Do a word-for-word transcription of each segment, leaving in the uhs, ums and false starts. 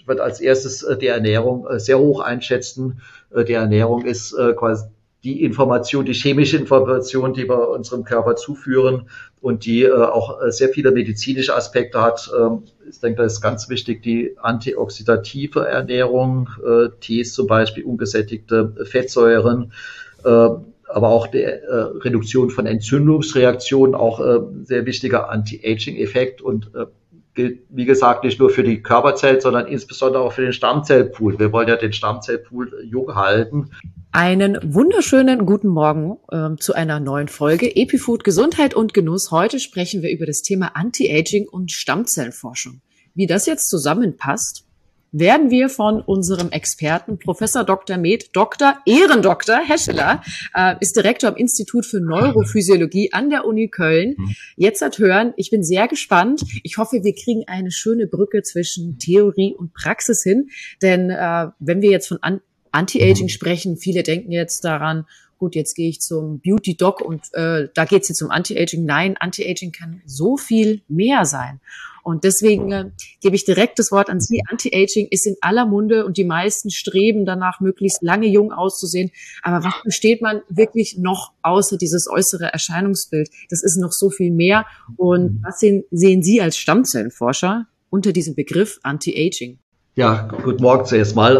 ich würde als erstes äh, die Ernährung äh, sehr hoch einschätzen. Äh, die Ernährung ist äh, quasi die Information, die chemische Information, die wir unserem Körper zuführen und die äh, auch äh, sehr viele medizinische Aspekte hat. Ähm, ich denke, das ist ganz wichtig, die antioxidative Ernährung, äh, Tees zum Beispiel, ungesättigte Fettsäuren, äh, aber auch die äh, Reduktion von Entzündungsreaktionen, auch äh, sehr wichtiger Anti-Aging-Effekt und äh, gilt, wie gesagt, nicht nur für die Körperzellen, sondern insbesondere auch für den Stammzellpool. Wir wollen ja den Stammzellpool jung halten. Einen wunderschönen guten Morgen äh, zu einer neuen Folge EpiFood Gesundheit und Genuss. Heute sprechen wir über das Thema Anti-Aging und Stammzellenforschung. Wie das jetzt zusammenpasst, werden wir von unserem Experten Professor Doktor Med, Doktor Ehrendoktor Hescheler, äh, ist Direktor am Institut für Neurophysiologie an der Uni Köln. Jetzt hat hören, ich bin sehr gespannt. Ich hoffe, wir kriegen eine schöne Brücke zwischen Theorie und Praxis hin, denn äh, wenn wir jetzt von An- Anti-Aging sprechen, viele denken jetzt daran, gut, jetzt gehe ich zum Beauty-Doc und äh, da geht es jetzt um Anti-Aging. Nein, Anti-Aging kann so viel mehr sein. Und deswegen äh, gebe ich direkt das Wort an Sie. Anti-Aging ist in aller Munde und die meisten streben danach, möglichst lange jung auszusehen. Aber was versteht man wirklich noch außer dieses äußere Erscheinungsbild? Das ist noch so viel mehr. Und was sehen, sehen Sie als Stammzellenforscher unter diesem Begriff Anti-Aging? Ja, guten Morgen zuerst mal.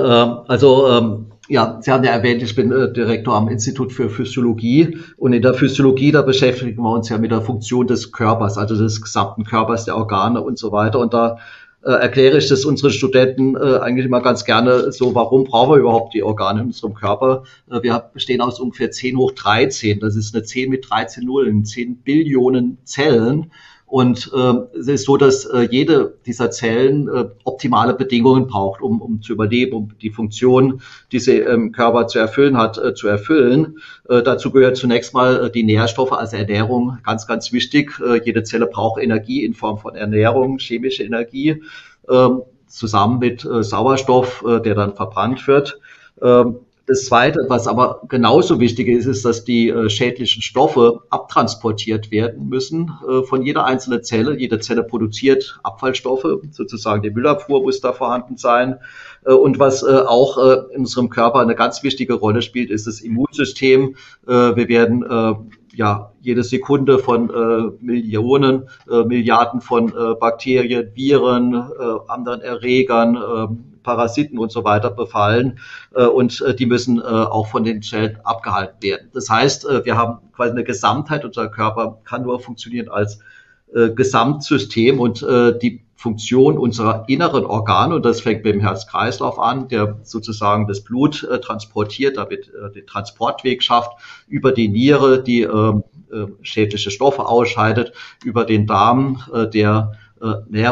Also ja, Sie haben ja erwähnt, ich bin Direktor am Institut für Physiologie und in der Physiologie, da beschäftigen wir uns ja mit der Funktion des Körpers, also des gesamten Körpers, der Organe und so weiter. Und da äh, erkläre ich das unseren Studenten äh, eigentlich immer ganz gerne so, warum brauchen wir überhaupt die Organe in unserem Körper? Äh, wir bestehen aus ungefähr zehn hoch dreizehn, das ist eine zehn mit dreizehn Nullen, zehn Billionen Zellen. Und äh, es ist so, dass äh, jede dieser Zellen äh, optimale Bedingungen braucht, um, um zu überleben, um die Funktion, die sie im Körper zu erfüllen hat, äh, zu erfüllen. Äh, dazu gehört zunächst mal äh, die Nährstoffe, also Ernährung, ganz, ganz wichtig. Äh, jede Zelle braucht Energie in Form von Ernährung, chemische Energie, äh, zusammen mit äh, Sauerstoff, äh, der dann verbrannt wird. Äh, Das Zweite, was aber genauso wichtig ist, ist, dass die äh, schädlichen Stoffe abtransportiert werden müssen äh, von jeder einzelnen Zelle. Jede Zelle produziert Abfallstoffe, sozusagen die Müllabfuhr muss da vorhanden sein. Äh, und was äh, auch äh, in unserem Körper eine ganz wichtige Rolle spielt, ist das Immunsystem. Äh, wir werden äh, ja jede Sekunde von äh, Millionen, äh, Milliarden von äh, Bakterien, Viren, äh, anderen Erregern, äh, Parasiten und so weiter befallen äh, und äh, die müssen äh, auch von den Zellen abgehalten werden. Das heißt, äh, wir haben quasi eine Gesamtheit, unser Körper kann nur funktionieren als äh, Gesamtsystem und äh, die Funktion unserer inneren Organe, und das fängt mit dem Herz-Kreislauf an, der sozusagen das Blut äh, transportiert, damit äh, den Transportweg schafft, über die Niere, die äh, äh, schädliche Stoffe ausscheidet, über den Darm, äh, der äh,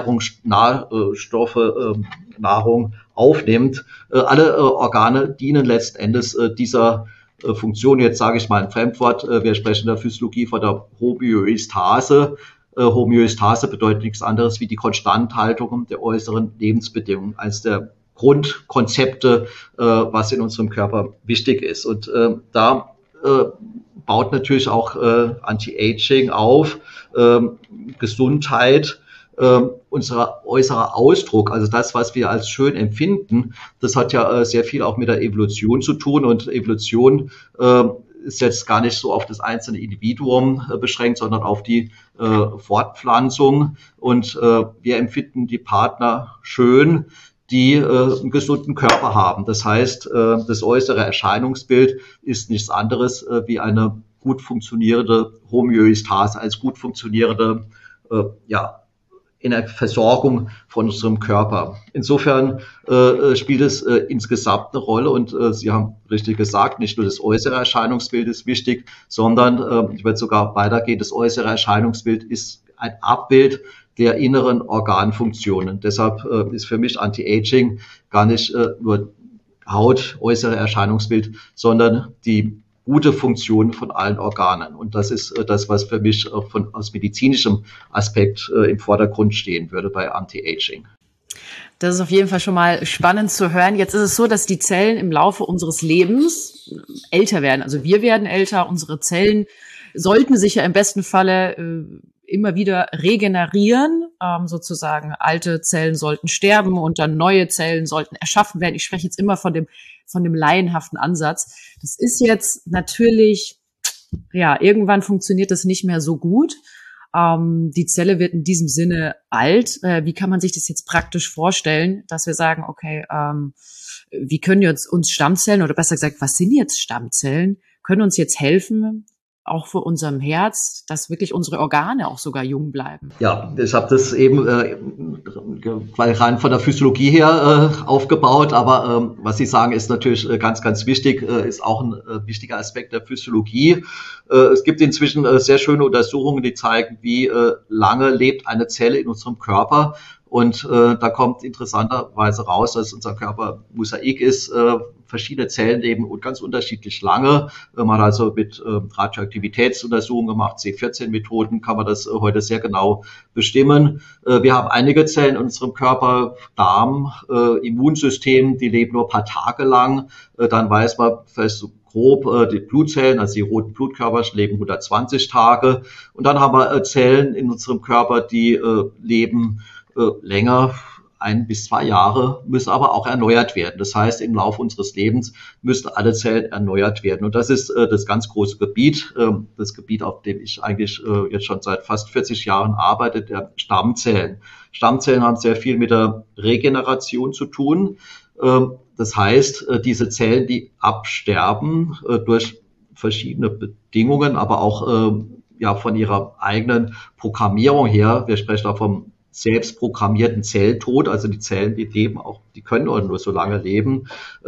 Nährungsstoffe, äh, Nahrung aufnimmt. Äh, alle äh, Organe dienen letzten Endes äh, dieser äh, Funktion. Jetzt sage ich mal ein Fremdwort. Äh, wir sprechen in der Physiologie von der Homöostase. Äh, Homöostase bedeutet nichts anderes wie die Konstanthaltung der äußeren Lebensbedingungen als der Grundkonzepte, äh, was in unserem Körper wichtig ist. Und äh, da äh, baut natürlich auch äh, Anti-Aging auf, äh, Gesundheit, äh, unser äußerer Ausdruck, also das, was wir als schön empfinden, das hat ja äh, sehr viel auch mit der Evolution zu tun, und Evolution äh, ist jetzt gar nicht so auf das einzelne Individuum äh, beschränkt, sondern auf die äh, Fortpflanzung, und äh, wir empfinden die Partner schön, die äh, einen gesunden Körper haben. Das heißt, äh, das äußere Erscheinungsbild ist nichts anderes äh, wie eine gut funktionierende Homöostase, als gut funktionierende äh, ja, in der Versorgung von unserem Körper. Insofern äh, spielt es äh, insgesamt eine Rolle, und äh, Sie haben richtig gesagt, nicht nur das äußere Erscheinungsbild ist wichtig, sondern äh, ich würde sogar weitergehen, das äußere Erscheinungsbild ist ein Abbild der inneren Organfunktionen. Deshalb äh, ist für mich Anti-Aging gar nicht äh, nur Haut, äußere Erscheinungsbild, sondern die gute Funktion von allen Organen. Und das ist äh, das, was für mich äh, von, aus medizinischem Aspekt äh, im Vordergrund stehen würde bei Anti-Aging. Das ist auf jeden Fall schon mal spannend zu hören. Jetzt ist es so, dass die Zellen im Laufe unseres Lebens älter werden. Also wir werden älter, unsere Zellen sollten sich ja im besten Falle äh, immer wieder regenerieren. ähm, sozusagen alte Zellen sollten sterben und dann neue Zellen sollten erschaffen werden. Ich spreche jetzt immer von dem, von dem laienhaften Ansatz. Das ist jetzt natürlich, ja, irgendwann funktioniert das nicht mehr so gut. Ähm, die Zelle wird in diesem Sinne alt. Äh, wie kann man sich das jetzt praktisch vorstellen, dass wir sagen, okay, ähm, wie können jetzt uns Stammzellen, oder besser gesagt, was sind jetzt Stammzellen, können uns jetzt helfen, auch für unserem Herz, dass wirklich unsere Organe auch sogar jung bleiben? Ja, ich habe das eben äh, rein von der Physiologie her äh, aufgebaut, aber ähm, was Sie sagen, ist natürlich äh, ganz, ganz wichtig, äh, ist auch ein äh, wichtiger Aspekt der Physiologie. Äh, es gibt inzwischen äh, sehr schöne Untersuchungen, die zeigen, wie äh, lange lebt eine Zelle in unserem Körper. Und äh, da kommt interessanterweise raus, dass unser Körper Mosaik ist. Äh, verschiedene Zellen leben und ganz unterschiedlich lange. Äh, man hat also mit äh, Radioaktivitätsuntersuchungen gemacht, C vierzehn Methoden, kann man das äh, heute sehr genau bestimmen. Äh, wir haben einige Zellen in unserem Körper, Darm, äh, Immunsystem, die leben nur ein paar Tage lang. Äh, dann weiß man vielleicht so grob, äh, die Blutzellen, also die roten Blutkörper, leben hundertzwanzig Tage. Und dann haben wir äh, Zellen in unserem Körper, die äh, leben äh, länger, ein bis zwei Jahre, müssen aber auch erneuert werden. Das heißt, im Laufe unseres Lebens müssen alle Zellen erneuert werden. Und das ist äh, das ganz große Gebiet, äh, das Gebiet, auf dem ich eigentlich äh, jetzt schon seit fast vierzig Jahren arbeite, der Stammzellen. Stammzellen haben sehr viel mit der Regeneration zu tun. Äh, das heißt, äh, diese Zellen, die absterben äh, durch verschiedene Bedingungen, aber auch äh, ja von ihrer eigenen Programmierung her. Wir sprechen da vom selbst programmierten Zelltod, also die Zellen, die leben auch, die können nur so lange leben. Äh,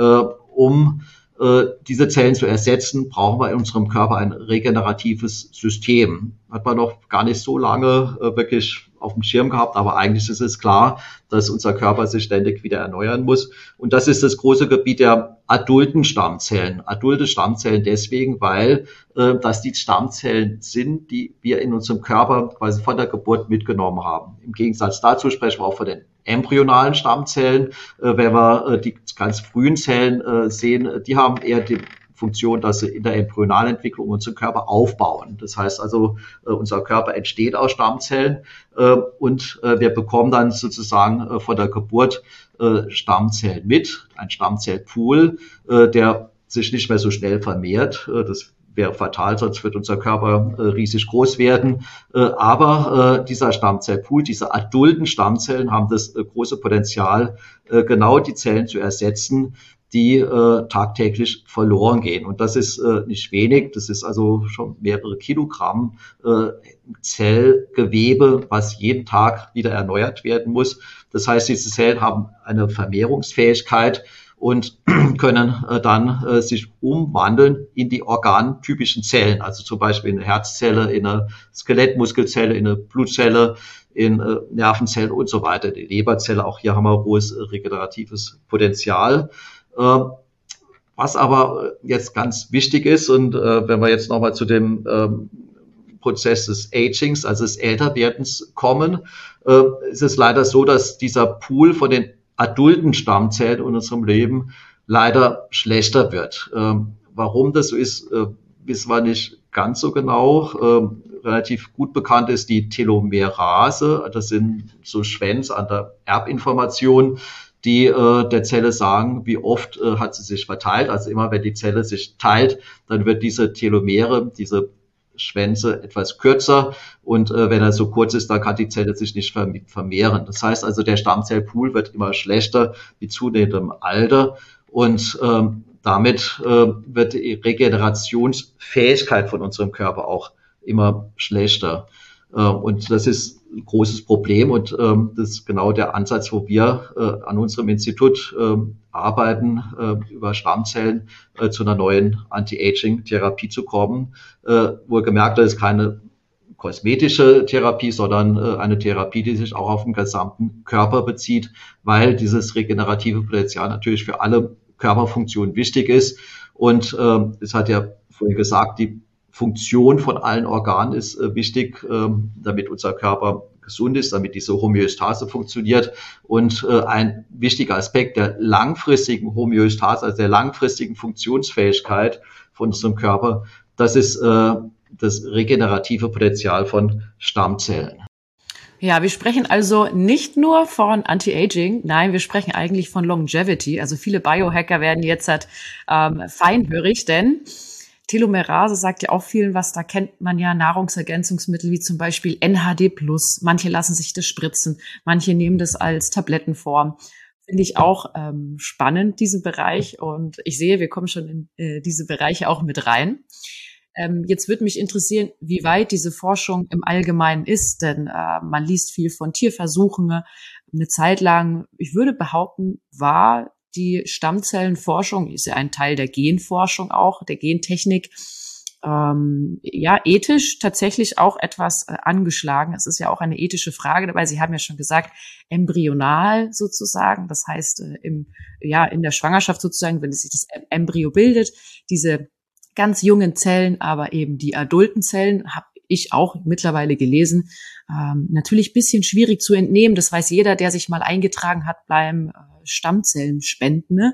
um äh, diese Zellen zu ersetzen, brauchen wir in unserem Körper ein regeneratives System. Hat man noch gar nicht so lange äh, wirklich auf dem Schirm gehabt, aber eigentlich ist es klar, dass unser Körper sich ständig wieder erneuern muss. Und das ist das große Gebiet der adulten Stammzellen. Adulte Stammzellen deswegen, weil äh, das die Stammzellen sind, die wir in unserem Körper quasi von der Geburt mitgenommen haben. Im Gegensatz dazu sprechen wir auch von den embryonalen Stammzellen. Äh, wenn wir äh, die ganz frühen Zellen äh, sehen, die haben eher die Funktion, dass sie in der Embryonalentwicklung unseren Körper aufbauen. Das heißt also, äh, unser Körper entsteht aus Stammzellen äh, und äh, wir bekommen dann sozusagen äh, von der Geburt äh, Stammzellen mit, ein Stammzellpool, äh, der sich nicht mehr so schnell vermehrt. Äh, das wäre fatal, sonst wird unser Körper äh, riesig groß werden. Äh, aber äh, dieser Stammzellpool, diese adulten Stammzellen haben das äh, große Potenzial, äh, genau die Zellen zu ersetzen, die äh, tagtäglich verloren gehen. Und das ist äh, nicht wenig, das ist also schon mehrere Kilogramm äh, Zellgewebe, was jeden Tag wieder erneuert werden muss. Das heißt, diese Zellen haben eine Vermehrungsfähigkeit und können äh, dann äh, sich umwandeln in die organtypischen Zellen, also zum Beispiel in eine Herzzelle, in eine Skelettmuskelzelle, in eine Blutzelle, in äh, Nervenzellen und so weiter, die Leberzelle. Auch hier haben wir hohes äh, regeneratives Potenzial. Was aber jetzt ganz wichtig ist, und äh, wenn wir jetzt nochmal zu dem ähm, Prozess des Agings, also des Älterwerdens kommen, äh, ist es leider so, dass dieser Pool von den adulten Stammzellen in unserem Leben leider schlechter wird. Ähm, warum das so ist, äh, wissen wir nicht ganz so genau. Ähm, relativ gut bekannt ist die Telomerase, das sind so Schwänze an der Erbinformation, die äh, der Zelle sagen, wie oft äh, hat sie sich verteilt. Also immer wenn die Zelle sich teilt, dann wird diese Telomere, diese Schwänze etwas kürzer und äh, wenn er so kurz ist, dann kann die Zelle sich nicht vermehren. Das heißt also, der Stammzellpool wird immer schlechter mit zunehmendem Alter und ähm, damit äh, wird die Regenerationsfähigkeit von unserem Körper auch immer schlechter. Äh, und das ist ein großes Problem und ähm, das ist genau der Ansatz, wo wir äh, an unserem Institut äh, arbeiten, äh, über Stammzellen äh, zu einer neuen Anti-Aging-Therapie zu kommen. Äh, wo gemerkt, das ist keine kosmetische Therapie, sondern äh, eine Therapie, die sich auch auf den gesamten Körper bezieht, weil dieses regenerative Potenzial natürlich für alle Körperfunktionen wichtig ist. Und äh, es hat ja vorhin gesagt, die Funktion von allen Organen ist äh, wichtig, äh, damit unser Körper gesund ist, damit diese Homöostase funktioniert. Und äh, ein wichtiger Aspekt der langfristigen Homöostase, also der langfristigen Funktionsfähigkeit von unserem Körper, das ist äh, das regenerative Potenzial von Stammzellen. Ja, wir sprechen also nicht nur von Anti-Aging, nein, wir sprechen eigentlich von Longevity. Also viele Biohacker werden jetzt halt, ähm, feinhörig, denn Telomerase sagt ja auch vielen was. Da kennt man ja Nahrungsergänzungsmittel wie zum Beispiel N H D plus. Manche lassen sich das spritzen, manche nehmen das als Tablettenform. Finde ich auch ähm, spannend, diesen Bereich. Und ich sehe, wir kommen schon in äh, diese Bereiche auch mit rein. Ähm, jetzt würde mich interessieren, wie weit diese Forschung im Allgemeinen ist, denn äh, man liest viel von Tierversuchen. Eine Zeit lang, ich würde behaupten, war die Stammzellenforschung, ist ja ein Teil der Genforschung auch, der Gentechnik, ähm, ja, ethisch tatsächlich auch etwas äh, angeschlagen. Es ist ja auch eine ethische Frage dabei. Sie haben ja schon gesagt, embryonal sozusagen, das heißt, äh, im, ja, in der Schwangerschaft sozusagen, wenn sich das Embryo bildet, diese ganz jungen Zellen, aber eben die adulten Zellen, habe ich auch mittlerweile gelesen, ähm, natürlich bisschen schwierig zu entnehmen. Das weiß jeder, der sich mal eingetragen hat beim äh, Stammzellenspenden, ne?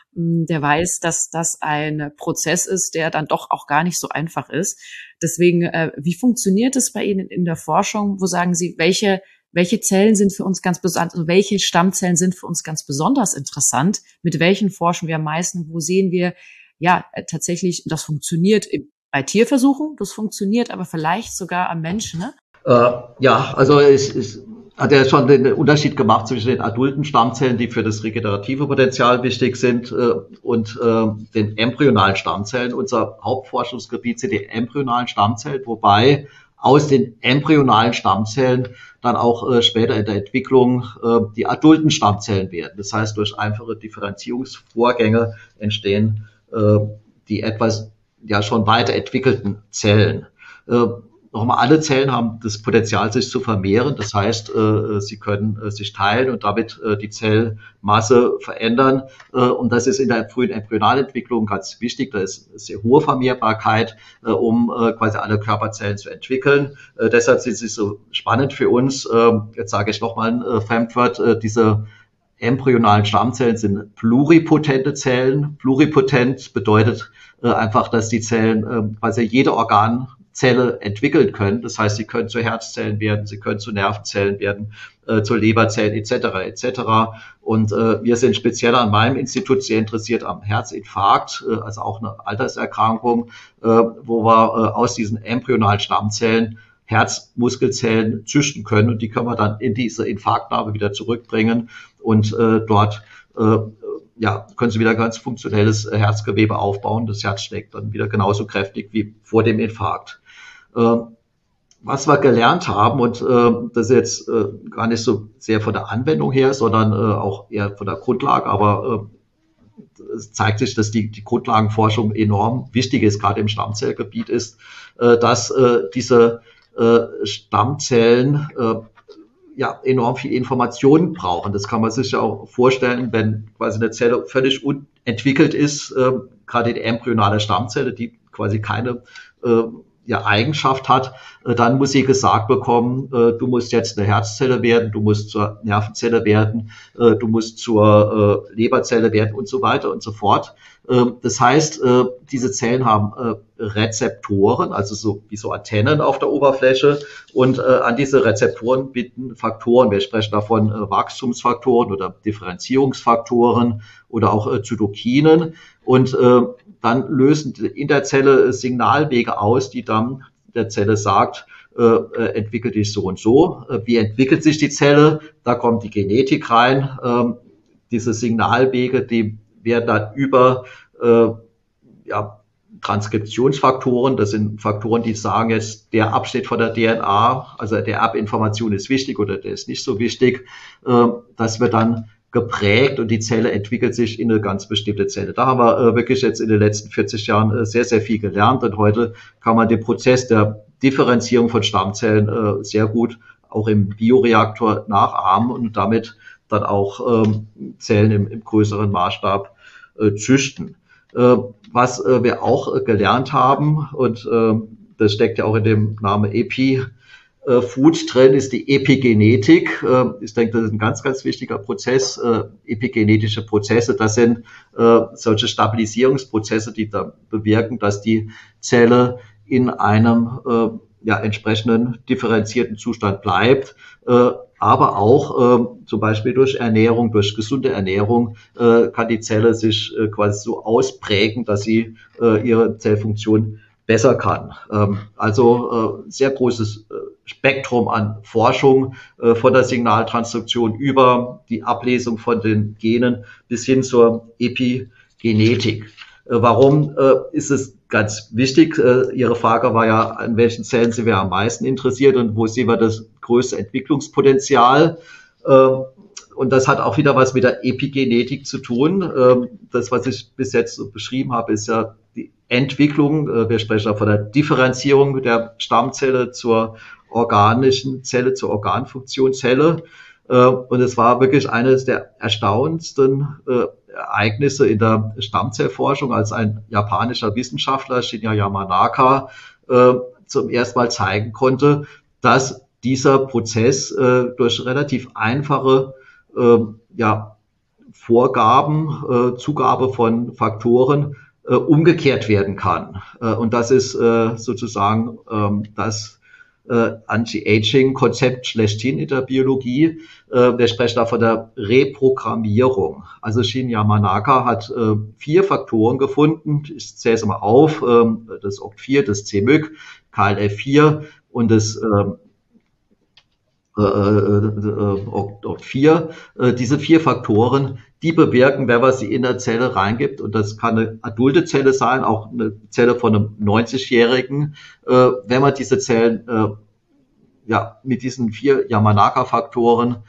Der weiß, dass das ein Prozess ist, der dann doch auch gar nicht so einfach ist. Deswegen, äh, wie funktioniert es bei Ihnen in der Forschung? Wo sagen Sie, welche welche Zellen sind für uns ganz besonders, also welche Stammzellen sind für uns ganz besonders interessant? Mit welchen forschen wir am meisten? Wo sehen wir, ja, tatsächlich, das funktioniert bei Tierversuchen, das funktioniert aber vielleicht sogar am Menschen, ne? Äh, ja, also es, es hat ja schon den Unterschied gemacht zwischen den adulten Stammzellen, die für das regenerative Potenzial wichtig sind, äh, und äh, den embryonalen Stammzellen. Unser Hauptforschungsgebiet sind die embryonalen Stammzellen, wobei aus den embryonalen Stammzellen dann auch äh, später in der Entwicklung äh, die adulten Stammzellen werden. Das heißt, durch einfache Differenzierungsvorgänge entstehen äh, die etwas ja schon weiterentwickelten Zellen. Äh, Nochmal, alle Zellen haben das Potenzial, sich zu vermehren. Das heißt, äh, sie können äh, sich teilen und damit äh, die Zellmasse verändern. Äh, und das ist in der frühen Embryonalentwicklung ganz wichtig. Da ist sehr hohe Vermehrbarkeit, äh, um äh, quasi alle Körperzellen zu entwickeln. Äh, deshalb sind sie so spannend für uns. Äh, jetzt sage ich nochmal ein äh, Fremdwort. Äh, diese embryonalen Stammzellen sind pluripotente Zellen. Pluripotent bedeutet äh, einfach, dass die Zellen äh, quasi jede Organ Zelle entwickeln können. Das heißt, sie können zu Herzzellen werden, sie können zu Nervenzellen werden, äh, zu Leberzellen et cetera et cetera. Und äh, wir sind speziell an meinem Institut sehr interessiert am Herzinfarkt, äh, also auch eine Alterserkrankung, äh, wo wir äh, aus diesen embryonalen Stammzellen Herzmuskelzellen züchten können und die können wir dann in diese Infarktnarbe wieder zurückbringen und äh, dort äh, ja, können Sie wieder ganz funktionelles Herzgewebe aufbauen. Das Herz schlägt dann wieder genauso kräftig wie vor dem Infarkt. Ähm, was wir gelernt haben, und äh, das ist jetzt äh, gar nicht so sehr von der Anwendung her, sondern äh, auch eher von der Grundlage, aber äh, es zeigt sich, dass die, die Grundlagenforschung enorm wichtig ist, gerade im Stammzellgebiet ist, äh, dass äh, diese äh, Stammzellen äh, ja, enorm viel Informationen brauchen. Das kann man sich ja auch vorstellen, wenn quasi eine Zelle völlig unentwickelt ist, äh, gerade die embryonale Stammzelle, die quasi keine äh, ja, Eigenschaft hat, äh, dann muss sie gesagt bekommen, äh, du musst jetzt eine Herzzelle werden, du musst zur Nervenzelle werden, äh, du musst zur äh, Leberzelle werden und so weiter und so fort. Äh, das heißt, äh, diese Zellen haben äh, Rezeptoren, also so wie so Antennen auf der Oberfläche, und äh, an diese Rezeptoren binden Faktoren. Wir sprechen davon äh, Wachstumsfaktoren oder Differenzierungsfaktoren oder auch äh, Zytokinen, und äh, dann lösen in der Zelle Signalwege aus, die dann der Zelle sagt, äh, äh, entwickelt dich so und so. Äh, wie entwickelt sich die Zelle? Da kommt die Genetik rein. Ähm, diese Signalwege, die werden dann über äh, ja, Transkriptionsfaktoren, das sind Faktoren, die sagen jetzt, der Abschnitt von der D N A, also der Erbinformation ist wichtig oder der ist nicht so wichtig, äh, das wird dann geprägt und die Zelle entwickelt sich in eine ganz bestimmte Zelle. Da haben wir äh, wirklich jetzt in den letzten vierzig Jahren äh, sehr, sehr viel gelernt, und heute kann man den Prozess der Differenzierung von Stammzellen äh, sehr gut auch im Bioreaktor nachahmen und damit dann auch ähm, Zellen im, im größeren Maßstab äh, züchten. Äh, was äh, wir auch äh, gelernt haben, und äh, das steckt ja auch in dem Namen Epi, Food drin, ist die Epigenetik. Ich denke, das ist ein ganz, ganz wichtiger Prozess. Epigenetische Prozesse, das sind solche Stabilisierungsprozesse, die da bewirken, dass die Zelle in einem ja, entsprechenden differenzierten Zustand bleibt, äh, aber auch äh, zum Beispiel durch Ernährung, durch gesunde Ernährung äh, kann die Zelle sich äh, quasi so ausprägen, dass sie äh, ihre Zellfunktion besser kann. Ähm, also äh, sehr großes äh, Spektrum an Forschung, äh, von der Signaltransduktion über die Ablesung von den Genen bis hin zur Epigenetik. Äh, warum äh, ist es ganz wichtig? Äh, Ihre Frage war ja, an welchen Zellen sind wir am meisten interessiert und wo sehen wir das größte Entwicklungspotenzial? Äh, Und das hat auch wieder was mit der Epigenetik zu tun. Das, was ich bis jetzt so beschrieben habe, ist ja die Entwicklung. Wir sprechen ja von der Differenzierung der Stammzelle zur organischen Zelle, zur Organfunktionszelle. Und es war wirklich eines der erstaunendsten Ereignisse in der Stammzellforschung, als ein japanischer Wissenschaftler, Shinya Yamanaka, zum ersten Mal zeigen konnte, dass dieser Prozess durch relativ einfache Äh, ja, Vorgaben, äh, Zugabe von Faktoren äh, umgekehrt werden kann. Äh, und das ist äh, sozusagen ähm, das äh, Anti-Aging-Konzept schlechthin in der Biologie. Äh, wir sprechen da von der Reprogrammierung. Also Shinya Yamanaka hat äh, vier Faktoren gefunden. Ich zähle es mal auf. Äh, das O C T vier, das C M Y C, K L F vier und das äh, O C T vier, diese vier Faktoren, die bewirken, wenn man sie in eine Zelle reingibt, und das kann eine adulte Zelle sein, auch eine Zelle von einem neunzigjährigen, wenn man diese Zellen ja mit diesen vier Yamanaka-Faktoren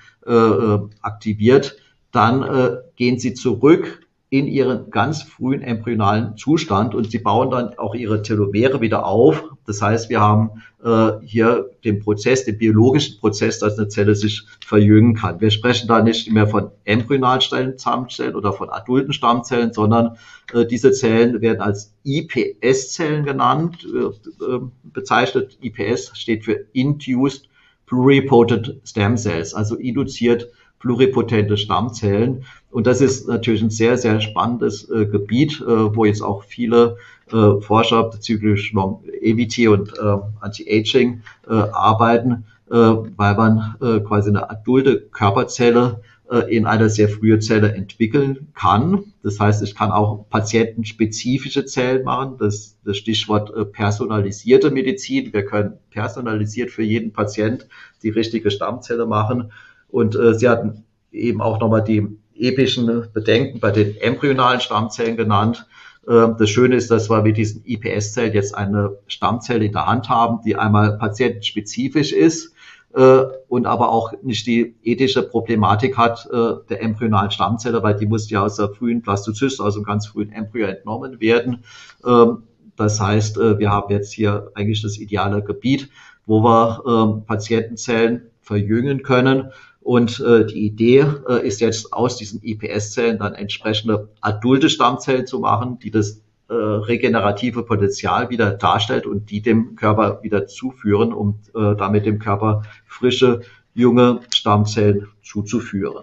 aktiviert, dann gehen sie zurück in ihren ganz frühen embryonalen Zustand und sie bauen dann auch ihre Telomere wieder auf. Das heißt, wir haben äh, hier den Prozess, den biologischen Prozess, dass eine Zelle sich verjüngen kann. Wir sprechen da nicht mehr von embryonalen Stammzellen oder von adulten Stammzellen, sondern äh, diese Zellen werden als I P S-Zellen genannt, äh, bezeichnet. I P S steht für Induced Pluripotent Stem Cells, also induziert pluripotente Stammzellen. Und das ist natürlich ein sehr, sehr spannendes äh, Gebiet, äh, wo jetzt auch viele äh, Forscher bezüglich Longevity und äh, Anti-Aging äh, arbeiten, äh, weil man äh, quasi eine adulte Körperzelle äh, in eine sehr frühe Zelle entwickeln kann. Das heißt, ich kann auch patientenspezifische Zellen machen. Das, das Stichwort äh, personalisierte Medizin. Wir können personalisiert für jeden Patient die richtige Stammzelle machen. Und äh, Sie hatten eben auch nochmal die epischen Bedenken bei den embryonalen Stammzellen genannt. Äh, das Schöne ist, dass wir mit diesen I P S-Zellen jetzt eine Stammzelle in der Hand haben, die einmal patientenspezifisch ist äh, und aber auch nicht die ethische Problematik hat äh, der embryonalen Stammzelle, weil die muss ja aus der frühen Blastozyst, also einem ganz frühen Embryo entnommen werden. Äh, das heißt, äh, wir haben jetzt hier eigentlich das ideale Gebiet, wo wir äh, Patientenzellen verjüngen können. Und äh, die Idee äh, ist jetzt, aus diesen I P S-Zellen dann entsprechende adulte Stammzellen zu machen, die das äh, regenerative Potenzial wieder darstellt und die dem Körper wieder zuführen, um äh, damit dem Körper frische, junge Stammzellen zuzuführen.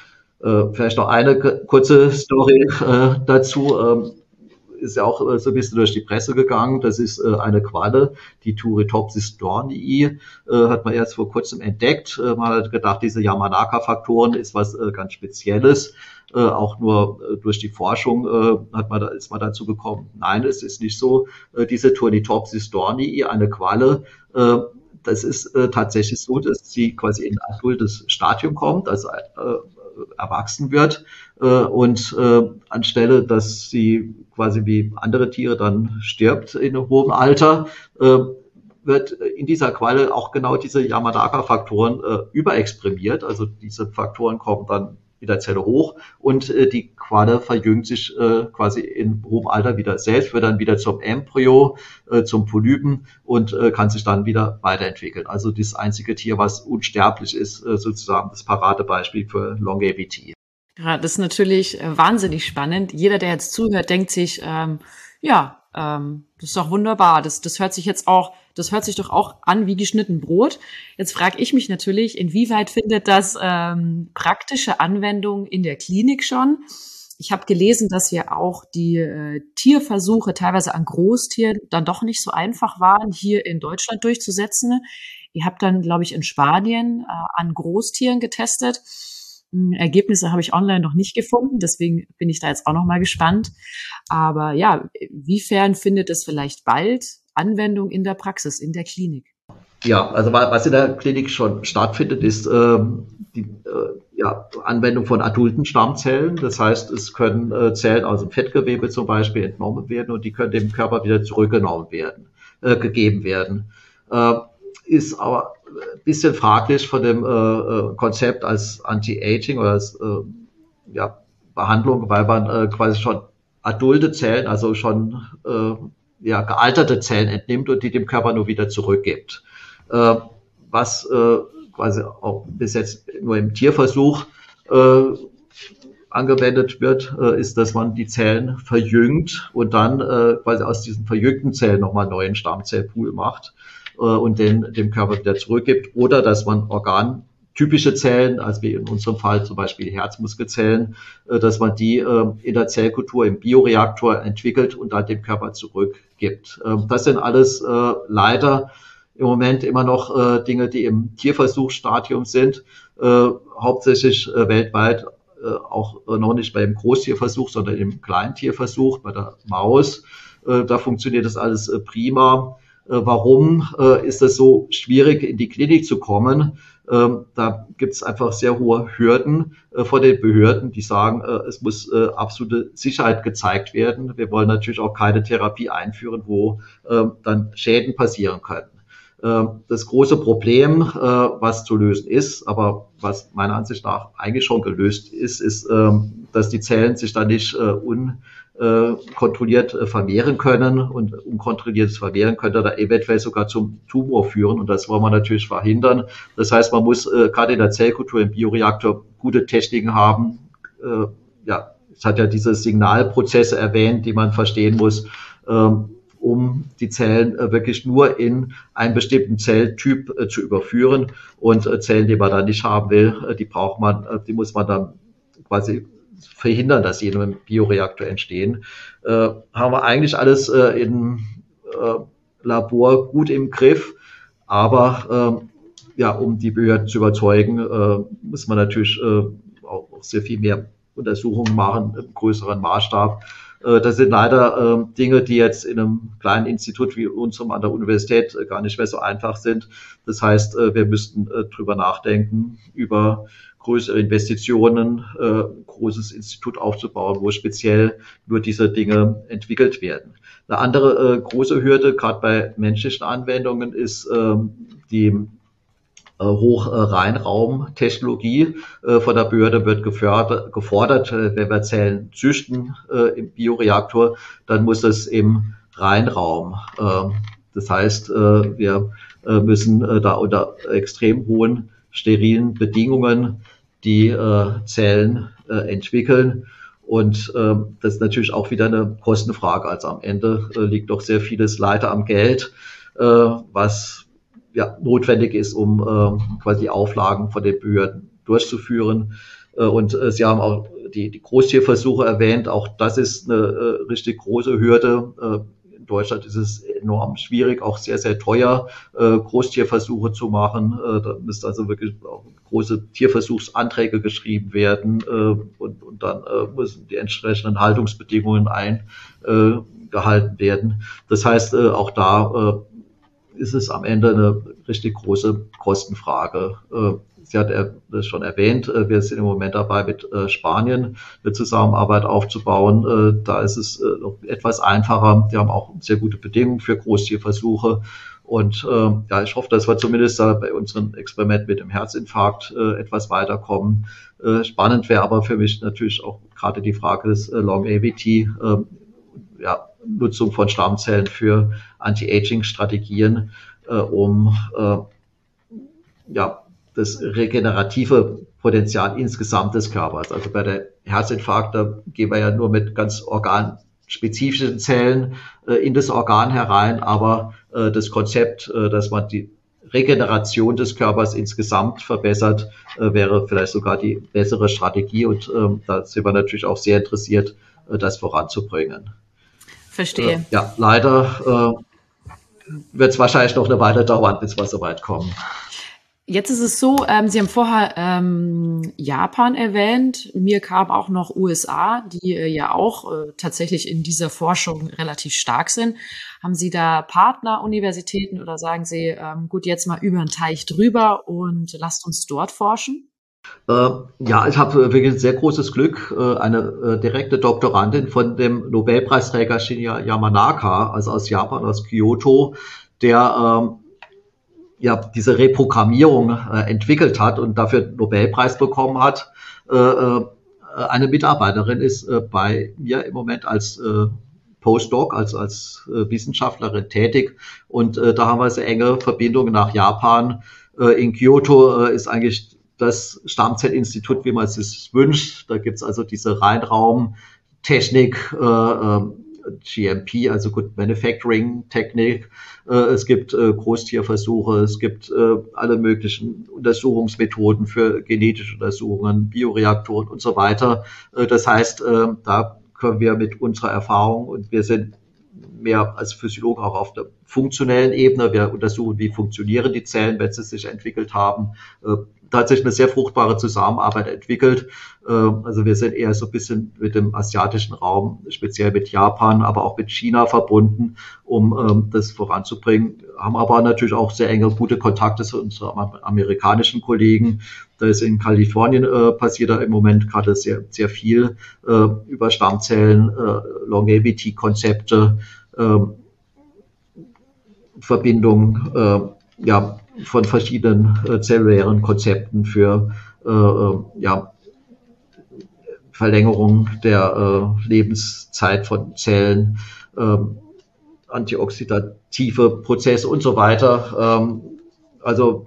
Äh, vielleicht noch eine kurze Story äh, dazu. Ähm, ist ja auch äh, so ein bisschen durch die Presse gegangen. Das ist äh, eine Qualle, die Turritopsis dohrnii, äh, hat man erst vor kurzem entdeckt. Äh, man hat gedacht, diese Yamanaka-Faktoren ist was äh, ganz Spezielles. Äh, auch nur äh, durch die Forschung äh, hat man da, ist man dazu gekommen. Nein, es ist nicht so. Äh, diese Turritopsis dohrnii, eine Qualle, äh, das ist äh, tatsächlich so, dass sie quasi in ein adultes Stadium kommt, also äh, erwachsen wird äh, und äh, anstelle, dass sie quasi wie andere Tiere dann stirbt in einem hohen Alter, äh, wird in dieser Qualle auch genau diese Yamanaka-Faktoren äh, überexprimiert. Also diese Faktoren kommen dann in der Zelle hoch und äh, die Qualle verjüngt sich äh, quasi in hohem Alter wieder selbst, wird dann wieder zum Embryo, äh, zum Polypen und äh, kann sich dann wieder weiterentwickeln. Also das einzige Tier, was unsterblich ist, äh, sozusagen das Paradebeispiel für Longevity. Ja, das ist natürlich äh, wahnsinnig spannend. Jeder, der jetzt zuhört, denkt sich, ähm, ja, ähm, das ist doch wunderbar. Das, das hört sich jetzt auch, das hört sich doch auch an wie geschnitten Brot. Jetzt frage ich mich natürlich, inwieweit findet das ähm, praktische Anwendung in der Klinik schon? Ich habe gelesen, dass ja auch die äh, Tierversuche teilweise an Großtieren dann doch nicht so einfach waren, hier in Deutschland durchzusetzen. Ihr habt dann, glaube ich, in Spanien äh, an Großtieren getestet. Hm, Ergebnisse habe ich online noch nicht gefunden, deswegen bin ich da jetzt auch noch mal gespannt. Aber ja, inwiefern findet es vielleicht bald Anwendung in der Praxis, in der Klinik? Ja, also was in der Klinik schon stattfindet, ist ähm, die äh, ja, Anwendung von adulten Stammzellen. Das heißt, es können äh, Zellen aus dem Fettgewebe zum Beispiel entnommen werden und die können dem Körper wieder zurückgenommen werden, äh, gegeben werden. Äh, ist aber ein bisschen fraglich von dem äh, Konzept als Anti-Aging oder als äh, ja, Behandlung, weil man äh, quasi schon adulte Zellen, also schon äh, ja, gealterte Zellen entnimmt und die dem Körper nur wieder zurückgibt. Äh, was äh, quasi auch bis jetzt nur im Tierversuch äh, angewendet wird, äh, ist, dass man die Zellen verjüngt und dann äh, quasi aus diesen verjüngten Zellen nochmal einen neuen Stammzellpool macht äh, und den dem Körper wieder zurückgibt. Oder dass man organtypische Zellen, also wie in unserem Fall zum Beispiel Herzmuskelzellen, äh, dass man die äh, in der Zellkultur im Bioreaktor entwickelt und dann dem Körper zurückgibt. Äh, das sind alles äh, leider im Moment immer noch äh, Dinge, die im Tierversuchsstadium sind, äh, hauptsächlich äh, weltweit äh, auch äh, noch nicht beim Großtierversuch, sondern im Kleintierversuch, bei der Maus. Äh, da funktioniert das alles äh, prima. Äh, warum äh, ist es so schwierig, in die Klinik zu kommen? Ähm, da gibt es einfach sehr hohe Hürden äh, vor den Behörden, die sagen, äh, es muss äh, absolute Sicherheit gezeigt werden. Wir wollen natürlich auch keine Therapie einführen, wo äh, dann Schäden passieren können. Das große Problem, was zu lösen ist, aber was meiner Ansicht nach eigentlich schon gelöst ist, ist, dass die Zellen sich da nicht unkontrolliert vermehren können und unkontrolliertes Vermehren könnte da eventuell sogar zum Tumor führen und das wollen wir natürlich verhindern. Das heißt, man muss gerade in der Zellkultur im Bioreaktor gute Techniken haben. Ja, es hat ja diese Signalprozesse erwähnt, die man verstehen muss, um die Zellen äh, wirklich nur in einen bestimmten Zelltyp äh, zu überführen. Und äh, Zellen, die man da nicht haben will, äh, die braucht man, äh, die muss man dann quasi verhindern, dass sie in einem Bioreaktor entstehen. Äh, haben wir eigentlich alles äh, im äh, Labor gut im Griff, aber äh, ja, um die Behörden zu überzeugen, äh, muss man natürlich äh, auch sehr viel mehr Untersuchungen machen im größeren Maßstab. Das sind leider äh, Dinge, die jetzt in einem kleinen Institut wie unserem an der Universität äh, gar nicht mehr so einfach sind. Das heißt, äh, wir müssten äh, drüber nachdenken, über größere Investitionen, äh, großes Institut aufzubauen, wo speziell nur diese Dinge entwickelt werden. Eine andere äh, große Hürde, gerade bei menschlichen Anwendungen, ist äh, die Hochreinraumtechnologie. Von der Behörde wird gefördert, gefordert, wenn wir Zellen züchten äh, im Bioreaktor, dann muss es im Reinraum. Äh, das heißt, äh, wir äh, müssen äh, da unter extrem hohen sterilen Bedingungen die äh, Zellen äh, entwickeln. Und äh, das ist natürlich auch wieder eine Kostenfrage. Also am Ende äh, liegt doch sehr vieles leider am Geld, äh, was ja, notwendig ist, um äh, quasi die Auflagen von den Behörden durchzuführen. Äh, und äh, Sie haben auch die, die Großtierversuche erwähnt. Auch das ist eine äh, richtig große Hürde. Äh, in Deutschland ist es enorm schwierig, auch sehr, sehr teuer, äh, Großtierversuche zu machen. Äh, da müssen also wirklich auch große Tierversuchsanträge geschrieben werden. Äh, und, und dann äh, müssen die entsprechenden Haltungsbedingungen eingehalten äh, werden. Das heißt, äh, auch da äh, ist es am Ende eine richtig große Kostenfrage. Sie hat das schon erwähnt, wir sind im Moment dabei, mit Spanien eine Zusammenarbeit aufzubauen. Da ist es noch etwas einfacher. Die haben auch sehr gute Bedingungen für Großtierversuche. Und ja, ich hoffe, dass wir zumindest da bei unserem Experiment mit dem Herzinfarkt etwas weiterkommen. Spannend wäre aber für mich natürlich auch gerade die Frage des Longevity, ja, Nutzung von Stammzellen für Anti-Aging-Strategien, äh, um äh, ja, das regenerative Potenzial insgesamt des Körpers. Also bei der Herzinfarkt, da gehen wir ja nur mit ganz organspezifischen Zellen äh, in das Organ herein, aber äh, das Konzept, äh, dass man die Regeneration des Körpers insgesamt verbessert, äh, wäre vielleicht sogar die bessere Strategie. Und ähm, da sind wir natürlich auch sehr interessiert, äh, das voranzubringen. Verstehe. Äh, ja, leider äh, wird es wahrscheinlich noch eine Weile dauern, bis wir so weit kommen. Jetzt ist es so, ähm, Sie haben vorher ähm, Japan erwähnt. Mir kam auch noch U S A, die äh, ja auch äh, tatsächlich in dieser Forschung relativ stark sind. Haben Sie da Partneruniversitäten oder sagen Sie, ähm, gut, jetzt mal über den Teich drüber und lasst uns dort forschen? Äh, ja, ich habe wirklich ein sehr großes Glück, äh, eine äh, direkte Doktorandin von dem Nobelpreisträger Shinya Yamanaka, also aus Japan, aus Kyoto, der ähm, ja diese Reprogrammierung äh, entwickelt hat und dafür den Nobelpreis bekommen hat. Äh, äh, eine Mitarbeiterin ist äh, bei mir im Moment als äh, Postdoc, als, als äh, Wissenschaftlerin tätig. Und äh, da haben wir sehr enge Verbindungen nach Japan. Äh, in Kyoto äh, ist eigentlich das Stammzellinstitut, wie man es sich wünscht. Da gibt's also diese Reinraumtechnik, äh, äh, G M P, also Good Manufacturing Technik. Äh, es gibt äh, Großtierversuche, es gibt äh, alle möglichen Untersuchungsmethoden für genetische Untersuchungen, Bioreaktoren und so weiter. Äh, das heißt, äh, da können wir mit unserer Erfahrung, und wir sind mehr als Physiologen auch auf der funktionellen Ebene, wir untersuchen, wie funktionieren die Zellen, wenn sie sich entwickelt haben, äh, tatsächlich eine sehr fruchtbare Zusammenarbeit entwickelt. Also wir sind eher so ein bisschen mit dem asiatischen Raum, speziell mit Japan, aber auch mit China verbunden, um das voranzubringen. Haben aber natürlich auch sehr enge, gute Kontakte zu unseren amerikanischen Kollegen. Da ist in Kalifornien äh, passiert da im Moment gerade sehr, sehr viel äh, über Stammzellen, äh, Longevity-Konzepte, äh, Verbindung, äh, ja, von verschiedenen äh, zellulären Konzepten für äh, ja, Verlängerung der äh, Lebenszeit von Zellen, äh, antioxidative Prozesse und so weiter. Ähm, also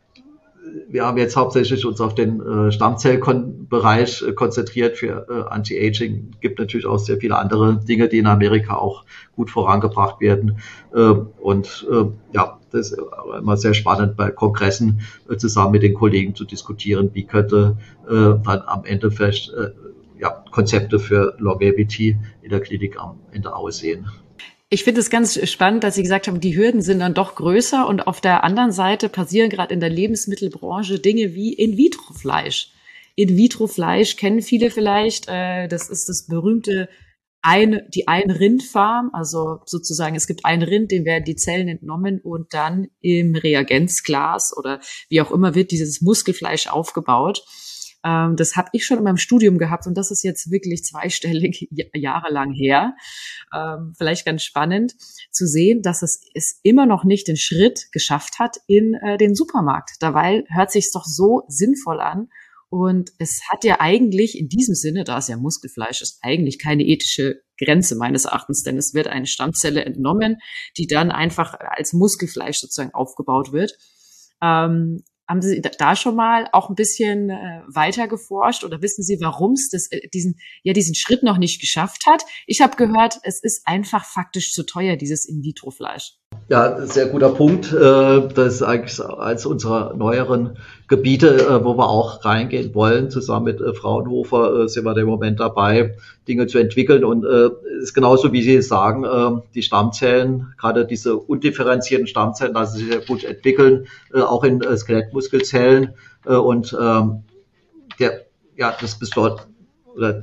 wir haben jetzt hauptsächlich uns auf den äh, Stammzellbereich äh, konzentriert für äh, Anti-Aging. Gibt natürlich auch sehr viele andere Dinge, die in Amerika auch gut vorangebracht werden. Äh, und äh, ja, das ist immer sehr spannend bei Kongressen äh, zusammen mit den Kollegen zu diskutieren, wie könnte äh, dann am Ende vielleicht äh, ja, Konzepte für Longevity in der Klinik am Ende aussehen. Ich finde es ganz spannend, dass Sie gesagt haben, die Hürden sind dann doch größer und auf der anderen Seite passieren gerade in der Lebensmittelbranche Dinge wie In-vitro-Fleisch. In-vitro-Fleisch kennen viele vielleicht, äh, das ist das berühmte ein, die Ein-Rind-Farm, also sozusagen es gibt ein Rind, dem werden die Zellen entnommen und dann im Reagenzglas oder wie auch immer wird dieses Muskelfleisch aufgebaut. Ähm, das habe ich schon in meinem Studium gehabt und das ist jetzt wirklich zweistellig jahrelang her. Ähm, vielleicht ganz spannend zu sehen, dass es, es immer noch nicht den Schritt geschafft hat in äh, den Supermarkt. Dabei hört sich's doch so sinnvoll an. Und es hat ja eigentlich in diesem Sinne, da es ja Muskelfleisch ist, eigentlich keine ethische Grenze meines Erachtens, denn es wird eine Stammzelle entnommen, die dann einfach als Muskelfleisch sozusagen aufgebaut wird. Ähm, haben Sie da schon mal auch ein bisschen äh, weiter geforscht oder wissen Sie, warum es das, äh, diesen, ja, diesen Schritt noch nicht geschafft hat? Ich habe gehört, es ist einfach faktisch zu teuer, dieses In-vitro-Fleisch. Ja, sehr guter Punkt. Das ist eigentlich eines unserer neueren Gebiete, wo wir auch reingehen wollen. Zusammen mit Fraunhofer sind wir im Moment dabei, Dinge zu entwickeln. Und es ist genauso, wie Sie sagen, die Stammzellen, gerade diese undifferenzierten Stammzellen, lassen sich sehr gut entwickeln, auch in Skelettmuskelzellen. Und der, ja, das bedeutet, oder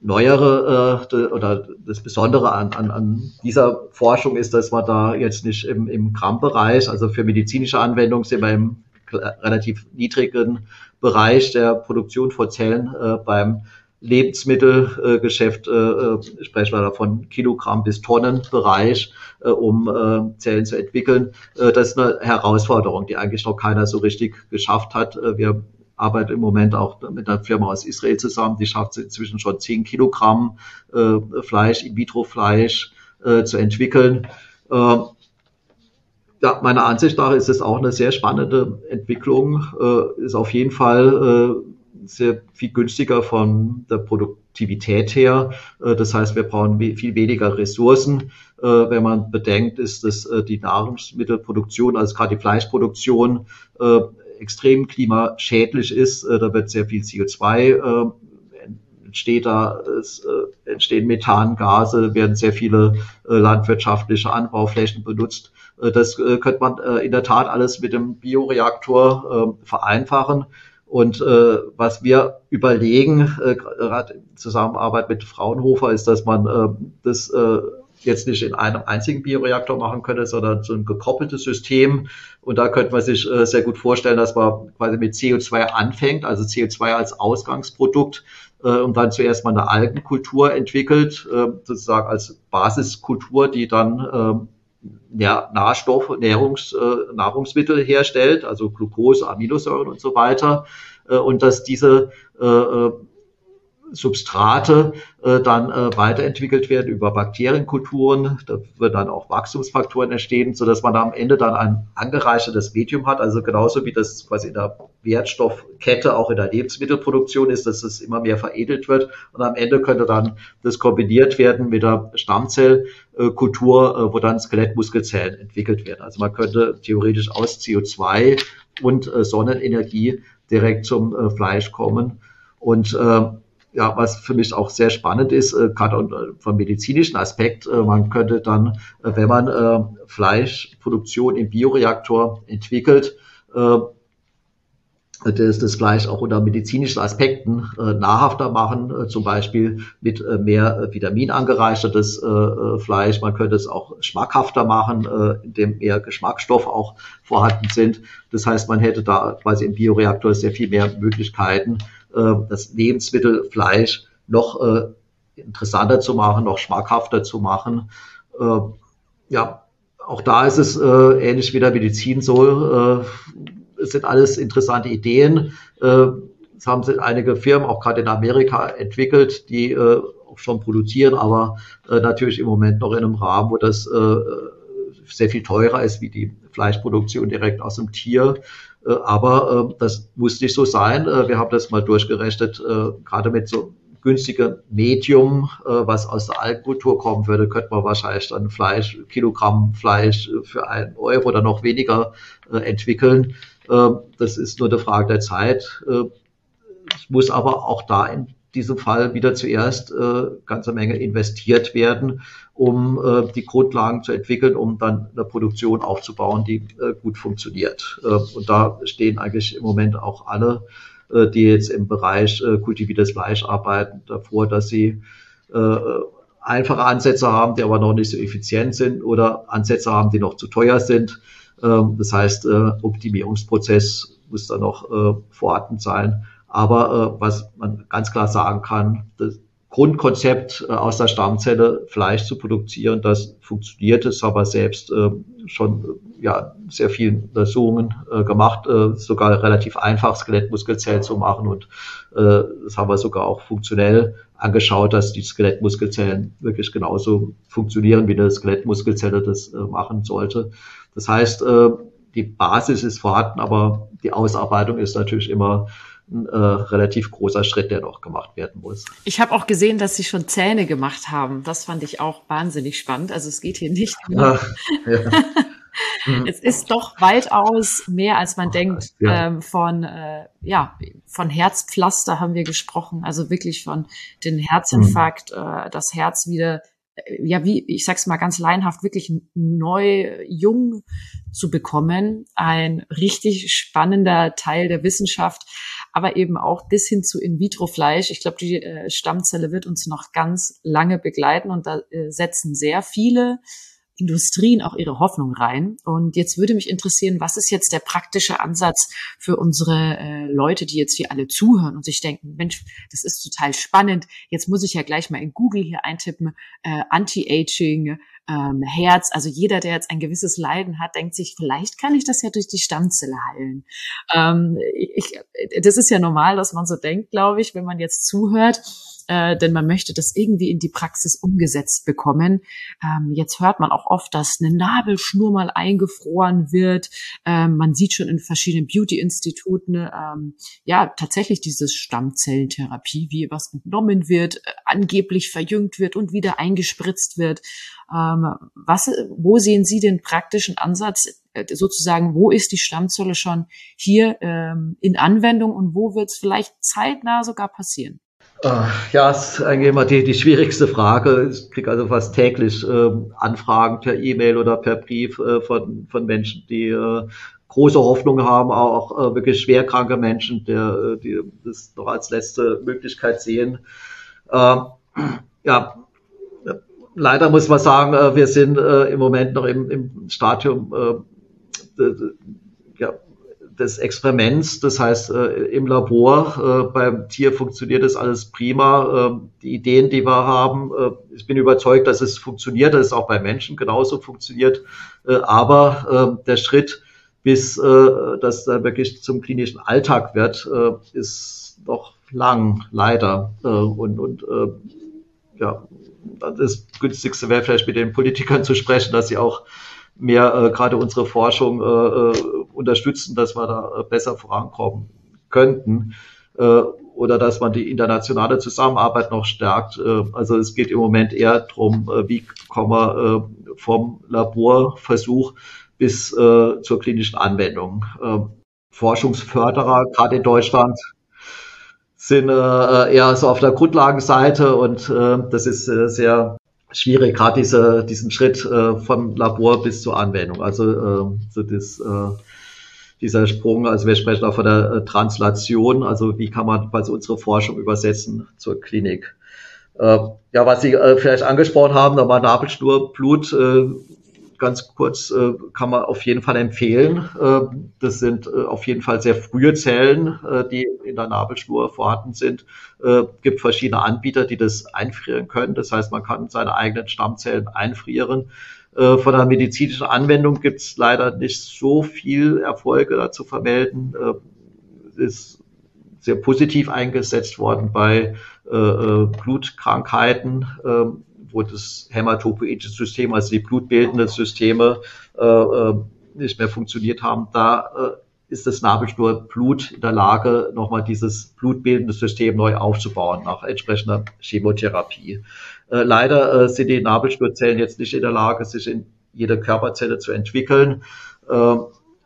Neuere äh, oder das Besondere an, an, an dieser Forschung ist, dass man da jetzt nicht im, im Grammbereich, also für medizinische Anwendungen sind wir im relativ niedrigen Bereich der Produktion von Zellen. Äh, beim Lebensmittelgeschäft äh, sprechen wir da von Kilogramm bis Tonnenbereich, äh, um äh, Zellen zu entwickeln. Äh, das ist eine Herausforderung, die eigentlich noch keiner so richtig geschafft hat. Äh, wir arbeite im Moment auch mit einer Firma aus Israel zusammen, die schafft es inzwischen schon zehn Kilogramm äh, Fleisch, In-vitro-Fleisch äh, zu entwickeln. Äh, ja, meiner Ansicht nach ist es auch eine sehr spannende Entwicklung, äh, ist auf jeden Fall sehr viel günstiger von der Produktivität her. Äh, das heißt, wir brauchen we- viel weniger Ressourcen. Äh, wenn man bedenkt, ist, dass äh, die Nahrungsmittelproduktion, also gerade die Fleischproduktion, äh, extrem klimaschädlich ist. Äh, da wird sehr viel C O zwei äh, entsteht da, es äh, entstehen Methangase, werden sehr viele äh, landwirtschaftliche Anbauflächen benutzt. Äh, das äh, könnte man äh, in der Tat alles mit dem Bioreaktor äh, vereinfachen. Und äh, was wir überlegen, äh, gerade in Zusammenarbeit mit Fraunhofer, ist, dass man äh, das äh, jetzt nicht in einem einzigen Bioreaktor machen könnte, sondern so ein gekoppeltes System. Und da könnte man sich äh, sehr gut vorstellen, dass man quasi mit C O zwei anfängt, also C O zwei als Ausgangsprodukt, äh, und dann zuerst mal eine Algenkultur entwickelt, äh, sozusagen als Basiskultur, die dann äh, ja, Nährstoff, Nährungs, äh, Nahrungsmittel herstellt, also Glucose, Aminosäuren und so weiter. Äh, und dass diese äh, Substrate äh, dann äh, weiterentwickelt werden über Bakterienkulturen. Da würden dann auch Wachstumsfaktoren entstehen, sodass man am Ende dann ein angereichertes Medium hat. Also genauso wie das quasi in der Wertstoffkette auch in der Lebensmittelproduktion ist, dass es immer mehr veredelt wird. Und am Ende könnte dann das kombiniert werden mit der Stammzellkultur, äh, wo dann Skelettmuskelzellen entwickelt werden. Also man könnte theoretisch aus C O zwei und äh, Sonnenenergie direkt zum äh, Fleisch kommen. Und äh, ja, was für mich auch sehr spannend ist, äh, gerade vom medizinischen Aspekt, äh, man könnte dann, äh, wenn man äh, Fleischproduktion im Bioreaktor entwickelt, äh, das, das Fleisch auch unter medizinischen Aspekten äh, nahrhafter machen, äh, zum Beispiel mit äh, mehr äh, Vitamin angereichertes äh, Fleisch. Man könnte es auch schmackhafter machen, äh, indem mehr Geschmacksstoffe auch vorhanden sind. Das heißt, man hätte da quasi im Bioreaktor sehr viel mehr Möglichkeiten, äh, das Lebensmittelfleisch noch äh, interessanter zu machen, noch schmackhafter zu machen. Äh, ja, auch da ist es äh, ähnlich wie der Medizin so, äh, es sind alles interessante Ideen. Äh, es haben sich einige Firmen, auch gerade in Amerika, entwickelt, die äh, auch schon produzieren, aber äh, natürlich im Moment noch in einem Rahmen, wo das äh, sehr viel teurer ist wie die Fleischproduktion direkt aus dem Tier. Äh, aber äh, das muss nicht so sein. Äh, wir haben das mal durchgerechnet, äh, gerade mit so günstigem Medium, äh, was aus der Algenkultur kommen würde, könnte man wahrscheinlich dann Fleisch, Kilogramm Fleisch für einen Euro oder noch weniger äh, entwickeln. Das ist nur eine Frage der Zeit. Es muss aber auch da in diesem Fall wieder zuerst eine ganze Menge investiert werden, um die Grundlagen zu entwickeln, um dann eine Produktion aufzubauen, die gut funktioniert. Und da stehen eigentlich im Moment auch alle, die jetzt im Bereich kultiviertes Fleisch arbeiten, davor, dass sie einfache Ansätze haben, die aber noch nicht so effizient sind, oder Ansätze haben, die noch zu teuer sind. Das heißt, äh, Optimierungsprozess muss da noch äh, vorhanden sein. Aber äh, was man ganz klar sagen kann, das Grundkonzept äh, aus der Stammzelle Fleisch zu produzieren, das funktioniert. Das haben wir selbst äh, schon äh, ja sehr viele Untersuchungen äh, gemacht, äh, sogar relativ einfach Skelettmuskelzellen zu machen. Und äh, das haben wir sogar auch funktionell angeschaut, dass die Skelettmuskelzellen wirklich genauso funktionieren, wie eine Skelettmuskelzelle das äh, machen sollte. Das heißt, äh, die Basis ist vorhanden, aber die Ausarbeitung ist natürlich immer ein äh, relativ großer Schritt, der noch gemacht werden muss. Ich habe auch gesehen, dass Sie schon Zähne gemacht haben. Das fand ich auch wahnsinnig spannend. Also es geht hier nicht nur. Ja, ja. Es ist doch weitaus mehr, als man denkt. Ja. Ähm, von äh, ja, von Herzpflaster haben wir gesprochen. Also wirklich von den Herzinfarkt, mhm. äh, das Herz wieder, äh, ja, wie ich sag's mal ganz laienhaft, wirklich neu, jung zu bekommen. Ein richtig spannender Teil der Wissenschaft, aber eben auch bis hin zu In-vitro-Fleisch. Ich glaube, die äh, Stammzelle wird uns noch ganz lange begleiten, und da äh, setzen sehr viele Industrien auch ihre Hoffnung rein. Und jetzt würde mich interessieren, was ist jetzt der praktische Ansatz für unsere äh, Leute, die jetzt hier alle zuhören und sich denken, Mensch, das ist total spannend. Jetzt muss ich ja gleich mal in Google hier eintippen, äh, Anti-Aging, ähm, Herz. Also jeder, der jetzt ein gewisses Leiden hat, denkt sich, vielleicht kann ich das ja durch die Stammzelle heilen. Ähm, ich, das ist ja normal, dass man so denkt, glaube ich, wenn man jetzt zuhört. Äh, denn man möchte das irgendwie in die Praxis umgesetzt bekommen. Ähm, jetzt hört man auch oft, dass eine Nabelschnur mal eingefroren wird. Ähm, man sieht schon in verschiedenen Beauty-Instituten ähm, ja tatsächlich dieses Stammzellentherapie, wie was entnommen wird, äh, angeblich verjüngt wird und wieder eingespritzt wird. Ähm, was, wo sehen Sie den praktischen Ansatz, äh, sozusagen, wo ist die Stammzelle schon hier ähm, in Anwendung und wo wird es vielleicht zeitnah sogar passieren? Ja, es ist eigentlich immer die, die schwierigste Frage. Ich kriege also fast täglich äh, Anfragen per E-Mail oder per Brief äh, von, von Menschen, die äh, große Hoffnung haben, auch äh, wirklich schwerkranke Menschen, der, die das noch als letzte Möglichkeit sehen. Äh, ja, leider muss man sagen, äh, wir sind äh, im Moment noch im, im Stadium äh, ja, des Experiments, das heißt äh, im Labor, äh, beim Tier funktioniert das alles prima. Äh, die Ideen, die wir haben, äh, ich bin überzeugt, dass es funktioniert, dass es auch bei Menschen genauso funktioniert, äh, aber äh, der Schritt, bis äh, das dann wirklich zum klinischen Alltag wird, äh, ist noch lang, leider. Äh, und und äh, ja, das Günstigste wäre vielleicht mit den Politikern zu sprechen, dass sie auch mehr äh, gerade unsere Forschung äh, unterstützen, dass wir da äh, besser vorankommen könnten äh, oder dass man die internationale Zusammenarbeit noch stärkt. Äh, also es geht im Moment eher darum, äh, wie kommen wir äh, vom Laborversuch bis äh, zur klinischen Anwendung. Äh, Forschungsförderer, gerade in Deutschland, sind äh, eher so auf der Grundlagenseite und äh, das ist äh, sehr schwierig, gerade diese, diesen Schritt äh, vom Labor bis zur Anwendung. Also äh, so das, äh, dieser Sprung, also wir sprechen auch von der äh, Translation, also wie kann man quasi unsere Forschung übersetzen zur Klinik. Äh, ja, was Sie äh, vielleicht angesprochen haben, nochmal Nabelschnurblut, äh, ganz kurz, äh, kann man auf jeden Fall empfehlen. Äh, das sind äh, auf jeden Fall sehr frühe Zellen, äh, die in der Nabelschnur vorhanden sind. Äh, gibt verschiedene Anbieter, die das einfrieren können. Das heißt, man kann seine eigenen Stammzellen einfrieren. Äh, von der medizinischen Anwendung gibt es leider nicht so viel Erfolge dazu vermelden. Äh, ist sehr positiv eingesetzt worden bei äh, Blutkrankheiten, äh, wo das hämatopoietische System, also die blutbildenden Systeme, äh, nicht mehr funktioniert haben. Da äh, ist das Nabelschnurblut in der Lage, nochmal dieses blutbildende System neu aufzubauen nach entsprechender Chemotherapie. Äh, leider äh, sind die Nabelschnurzellen jetzt nicht in der Lage, sich in jede Körperzelle zu entwickeln, äh,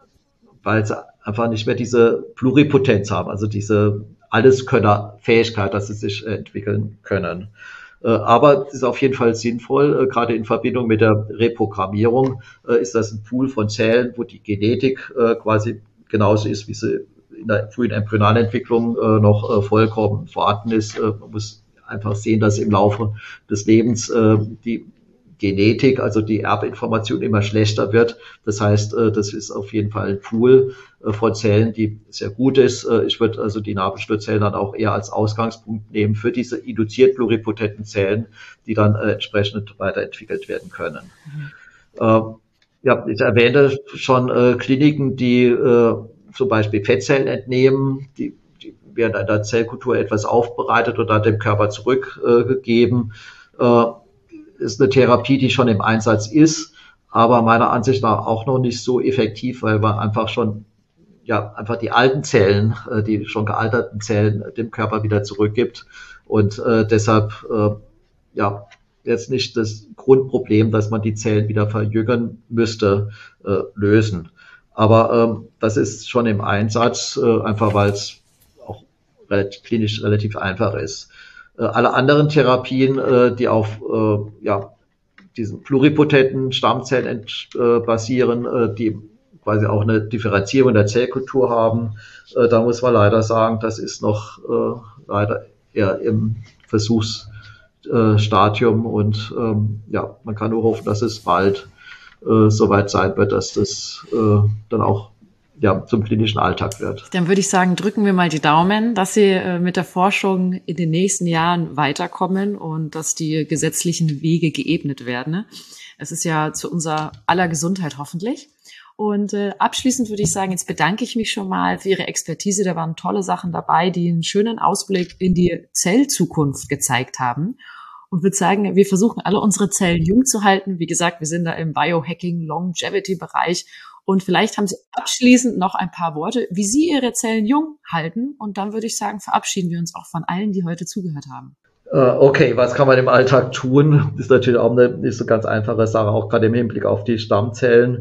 weil sie einfach nicht mehr diese Pluripotenz haben, also diese Alleskönner-Fähigkeit, dass sie sich entwickeln können. Aber es ist auf jeden Fall sinnvoll, gerade in Verbindung mit der Reprogrammierung ist das ein Pool von Zellen, wo die Genetik quasi genauso ist, wie sie in der frühen embryonalen Entwicklung noch vollkommen vorhanden ist. Man muss einfach sehen, dass im Laufe des Lebens die Genetik, also die Erbinformation immer schlechter wird. Das heißt, das ist auf jeden Fall ein Pool von Zellen, die sehr gut ist. Ich würde also die Nabelschnurzellen dann auch eher als Ausgangspunkt nehmen für diese induziert pluripotenten Zellen, die dann entsprechend weiterentwickelt werden können. Mhm. Ja, ich erwähnte schon Kliniken, die zum Beispiel Fettzellen entnehmen, die, die werden in der Zellkultur etwas aufbereitet und dann dem Körper zurückgegeben. Ist eine Therapie, die schon im Einsatz ist, aber meiner Ansicht nach auch noch nicht so effektiv, weil man einfach schon, ja, einfach die alten Zellen, die schon gealterten Zellen dem Körper wieder zurückgibt und äh, deshalb, äh, ja, jetzt nicht das Grundproblem, dass man die Zellen wieder verjüngen müsste, äh, lösen. Aber ähm, das ist schon im Einsatz, äh, einfach weil es auch relativ, klinisch relativ einfach ist. Alle anderen Therapien, die auf ja, diesen pluripotenten Stammzellen basieren, die quasi auch eine Differenzierung der Zellkultur haben, da muss man leider sagen, das ist noch leider eher im Versuchsstadium und ja, man kann nur hoffen, dass es bald soweit sein wird, dass das dann auch ja, zum klinischen Alltag wird. Dann würde ich sagen, drücken wir mal die Daumen, dass Sie äh, mit der Forschung in den nächsten Jahren weiterkommen und dass die gesetzlichen Wege geebnet werden. Es ist ja zu unserer aller Gesundheit hoffentlich. Und äh, abschließend würde ich sagen, jetzt bedanke ich mich schon mal für Ihre Expertise. Da waren tolle Sachen dabei, die einen schönen Ausblick in die Zellzukunft gezeigt haben. Und würde sagen, wir versuchen alle unsere Zellen jung zu halten. Wie gesagt, wir sind da im Biohacking, Longevity-Bereich. Und vielleicht haben Sie abschließend noch ein paar Worte, wie Sie Ihre Zellen jung halten. Und dann würde ich sagen, verabschieden wir uns auch von allen, die heute zugehört haben. Okay, was kann man im Alltag tun? Das ist natürlich auch eine nicht so ganz einfache Sache, auch gerade im Hinblick auf die Stammzellen.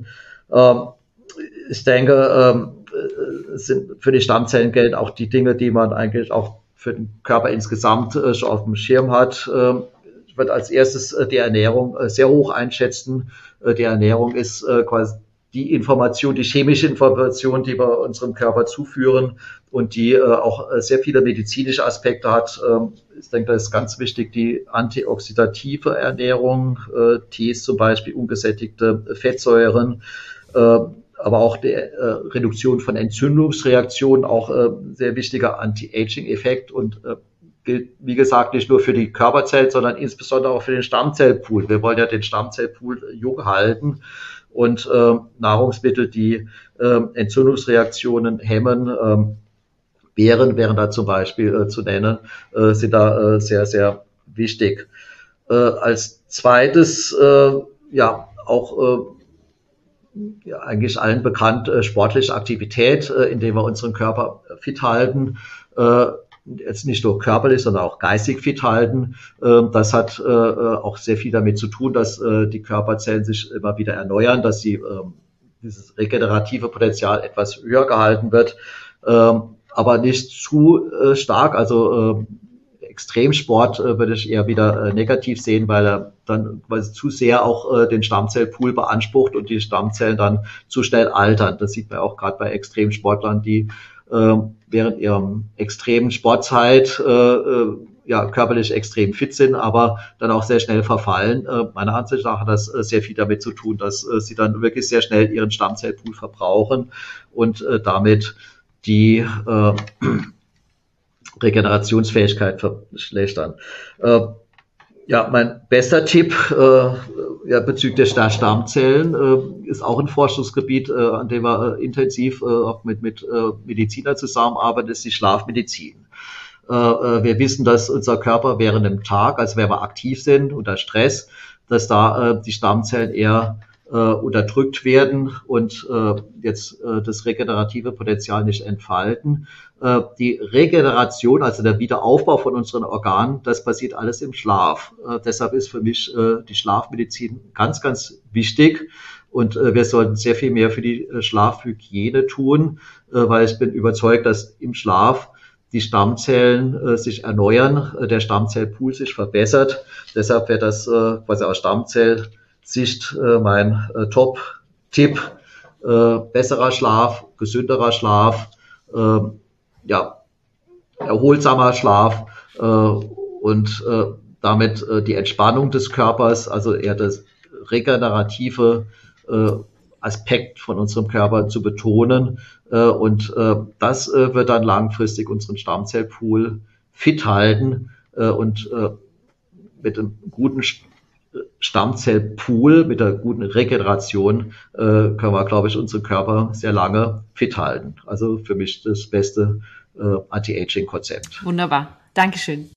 Ich denke, für die Stammzellen gelten auch die Dinge, die man eigentlich auch für den Körper insgesamt schon auf dem Schirm hat. Ich würde als erstes die Ernährung sehr hoch einschätzen. Die Ernährung ist quasi die Information, die chemische Information, die wir unserem Körper zuführen und die äh, auch äh, sehr viele medizinische Aspekte hat. Ähm, ich denke, das ist ganz wichtig, die antioxidative Ernährung, äh, Tees zum Beispiel, ungesättigte Fettsäuren, äh, aber auch die äh, Reduktion von Entzündungsreaktionen, auch äh, sehr wichtiger Anti-Aging-Effekt und äh, gilt, wie gesagt, nicht nur für die Körperzellen, sondern insbesondere auch für den Stammzellpool. Wir wollen ja den Stammzellpool jung halten. Und äh, Nahrungsmittel, die äh, Entzündungsreaktionen hemmen, äh, Beeren wären da zum Beispiel äh, zu nennen, äh, sind da äh, sehr, sehr wichtig. Äh, als zweites, äh, ja, auch äh, ja, eigentlich allen bekannt, äh, sportliche Aktivität, äh, indem wir unseren Körper fit halten. Äh, jetzt nicht nur körperlich, sondern auch geistig fit halten. Das hat auch sehr viel damit zu tun, dass die Körperzellen sich immer wieder erneuern, dass sie, dieses regenerative Potenzial etwas höher gehalten wird, aber nicht zu stark. Also Extremsport würde ich eher wieder negativ sehen, weil er dann quasi zu sehr auch den Stammzellpool beansprucht und die Stammzellen dann zu schnell altern. Das sieht man auch gerade bei Extremsportlern, die während ihrer extremen Sportzeit äh, ja körperlich extrem fit sind, aber dann auch sehr schnell verfallen. Äh, meiner Ansicht nach hat das äh, sehr viel damit zu tun, dass äh, sie dann wirklich sehr schnell ihren Stammzellpool verbrauchen und äh, damit die äh, Regenerationsfähigkeit verschlechtern. Äh, Ja, mein bester Tipp äh, ja, bezüglich der Stammzellen äh, ist auch ein Forschungsgebiet, äh, an dem wir äh, intensiv äh, auch mit, mit äh, Medizinern zusammenarbeiten, ist die Schlafmedizin. Äh, äh, wir wissen, dass unser Körper während dem Tag, also wenn wir aktiv sind, unter Stress, dass da äh, die Stammzellen eher äh, unterdrückt werden und äh, jetzt äh, das regenerative Potenzial nicht entfalten. Äh, die Regeneration, also der Wiederaufbau von unseren Organen, das passiert alles im Schlaf. Äh, deshalb ist für mich äh, die Schlafmedizin ganz, ganz wichtig. Und äh, wir sollten sehr viel mehr für die äh, Schlafhygiene tun, äh, weil ich bin überzeugt, dass im Schlaf die Stammzellen äh, sich erneuern, äh, der Stammzellpool sich verbessert. Deshalb wäre das äh, quasi aus Stammzellsicht äh, mein äh, Top-Tipp. Äh, besserer Schlaf, gesünderer Schlaf, äh, ja, erholsamer Schlaf äh, und äh, damit äh, die Entspannung des Körpers, also eher das regenerative äh, Aspekt von unserem Körper zu betonen. Äh, und äh, das äh, wird dann langfristig unseren Stammzellpool fit halten äh, und äh, mit einem guten Stammzellpool, mit der guten Regeneration äh, können wir, glaube ich, unseren Körper sehr lange fit halten. Also für mich das beste äh, Anti-Aging-Konzept. Wunderbar. Dankeschön.